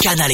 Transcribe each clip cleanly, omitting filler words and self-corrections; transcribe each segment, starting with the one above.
Canal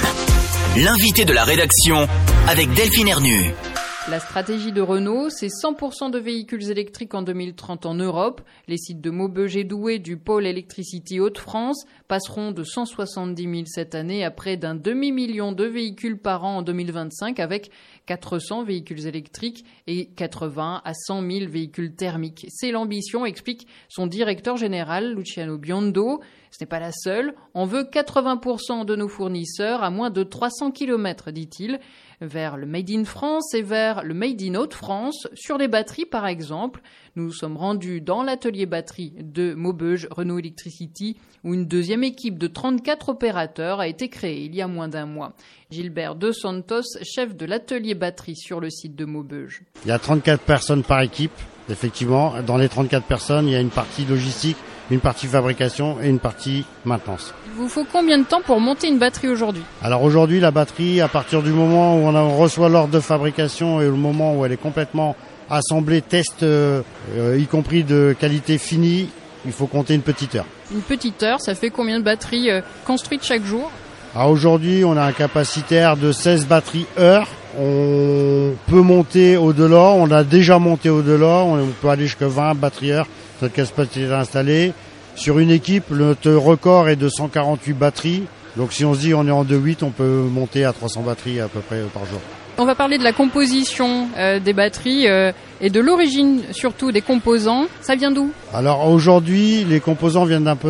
FM. L'invité de la rédaction avec Delphine Ernu. La stratégie de Renault, c'est 100% de véhicules électriques en 2030 en Europe. Les sites de Maubeuge et Douai du pôle Electricity Hauts-de-France passeront de 170 000 cette année à près d'un demi-million de véhicules par an en 2025 avec 400 véhicules électriques et 80 à 100 000 véhicules thermiques. C'est l'ambition, explique son directeur général, Luciano Biondo. Ce n'est pas la seule. On veut 80% de nos fournisseurs à moins de 300 km, dit-il, vers le Made in France et vers le Made in Hauts-de-France. Sur les batteries, par exemple, nous nous sommes rendus dans l'atelier batterie de Maubeuge Renault Electricity, où une deuxième équipe de 34 opérateurs a été créée il y a moins d'un mois. Gilbert De Santos, chef de l'atelier batterie sur le site de Maubeuge. Il y a 34 personnes par équipe, effectivement. Dans les 34 personnes, il y a une partie logistique, une partie fabrication et une partie maintenance. Il vous faut combien de temps pour monter une batterie aujourd'hui ? Alors aujourd'hui, la batterie, à partir du moment où on reçoit l'ordre de fabrication et le moment où elle est complètement assemblée, test, y compris de qualité finie, il faut compter une petite heure. Une petite heure, ça fait combien de batteries construites chaque jour ? Alors aujourd'hui, on a un capacitaire de 16 batteries heure. On peut monter au-delà, on a déjà monté au-delà, on peut aller jusqu'à 20 batteries heure. Notre capacité installée. Sur une équipe, notre record est de 148 batteries. Donc si on se dit on est en 2.8, on peut monter à 300 batteries à peu près par jour. On va parler de la composition des batteries et de l'origine surtout des composants. Ça vient d'où ? Alors aujourd'hui, les composants viennent d'un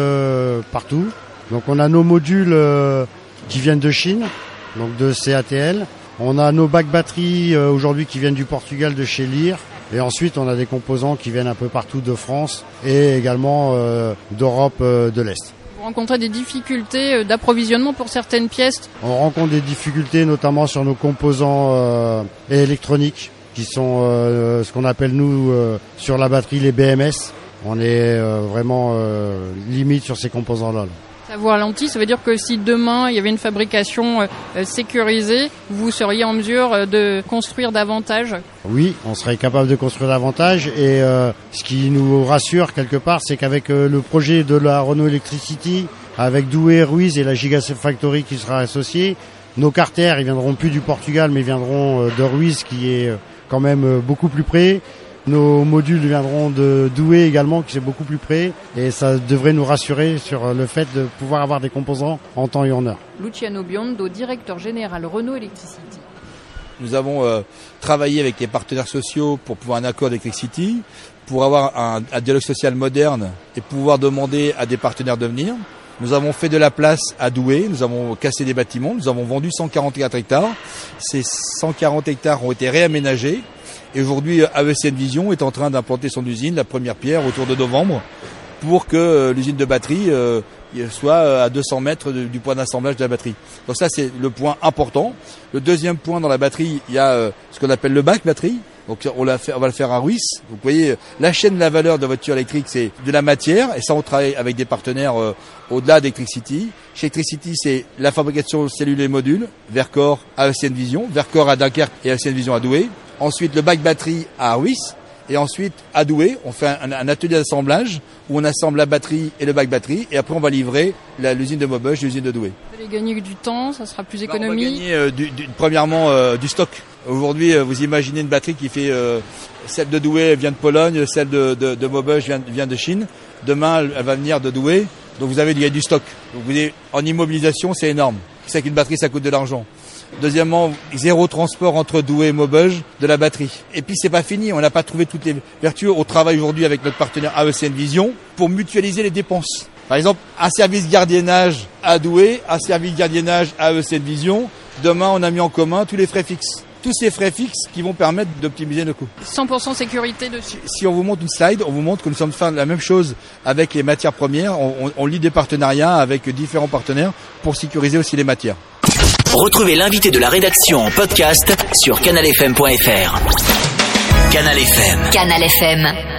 peu partout. Donc on a nos modules qui viennent de Chine, donc de CATL. On a nos bacs batteries aujourd'hui qui viennent du Portugal, de chez Lear. Et ensuite, on a des composants qui viennent un peu partout de France et également d'Europe de l'Est. Vous rencontrez des difficultés d'approvisionnement pour certaines pièces ? On rencontre des difficultés notamment sur nos composants électroniques qui sont ce qu'on appelle nous sur la batterie les BMS. On est vraiment limite sur ces composants-là. Ça vous ralentit, ça veut dire que si demain il y avait une fabrication sécurisée, vous seriez en mesure de construire davantage ? Oui, on serait capable de construire davantage et ce qui nous rassure quelque part, c'est qu'avec le projet de la Renault Electricity, avec Douai, Ruiz et la Gigafactory qui sera associée, nos carters, ils viendront plus du Portugal mais viendront de Ruiz qui est quand même beaucoup plus près. Nos modules viendront de Douai également, qui est beaucoup plus près, et ça devrait nous rassurer sur le fait de pouvoir avoir des composants en temps et en heure. Luciano Biondo, directeur général Renault Electricity. Nous avons travaillé avec les partenaires sociaux pour pouvoir un accord d'Electricity, pour avoir un dialogue social moderne et pouvoir demander à des partenaires de venir. Nous avons fait de la place à Douai, nous avons cassé des bâtiments, nous avons vendu 144 hectares. Ces 140 hectares ont été réaménagés. Et aujourd'hui, AEC Envision est en train d'implanter son usine, la première pierre, autour de novembre, pour que l'usine de batterie soit à 200 mètres du point d'assemblage de la batterie. Donc ça, c'est le point important. Le deuxième point dans la batterie, il y a ce qu'on appelle le bac batterie. Donc on va le faire à Ruiz. Donc, vous voyez, la chaîne de la valeur de voiture électrique, c'est de la matière. Et ça, on travaille avec des partenaires au-delà d'Electricity. Chez Electricity, c'est la fabrication de cellules et modules. Vercor, AEC Envision. Vercor à Dunkerque et AEC Envision à Douai. Ensuite, le bac batterie à Ruiz. Et ensuite, à Douai, on fait un atelier d'assemblage où on assemble la batterie et le bac batterie. Et après, on va livrer l'usine de Maubeuge, l'usine de Douai. Vous allez gagner du temps, ça sera plus économique. On va gagner premièrement du stock. Aujourd'hui, vous imaginez une batterie qui fait celle de Douai vient de Pologne, celle de Maubeuge vient de Chine. Demain, elle va venir de Douai. Donc vous avez du stock. Donc vous voyez, en immobilisation, c'est énorme. C'est qu'une batterie, ça coûte de l'argent. Deuxièmement, zéro transport entre Douai et Maubeuge de la batterie. Et puis c'est pas fini, on n'a pas trouvé toutes les vertus. On travaille aujourd'hui avec notre partenaire AEC Envision pour mutualiser les dépenses. Par exemple, un service gardiennage à Douai, un service gardiennage à AEC Envision. Demain, on a mis en commun tous les frais fixes. Tous ces frais fixes qui vont permettre d'optimiser nos coûts. 100% sécurité dessus. Si on vous montre une slide, on vous montre que nous sommes faire la même chose avec les matières premières. On lie des partenariats avec différents partenaires pour sécuriser aussi les matières. Retrouvez l'invité de la rédaction en podcast sur canalfm.fr. Canal FM. Canal FM.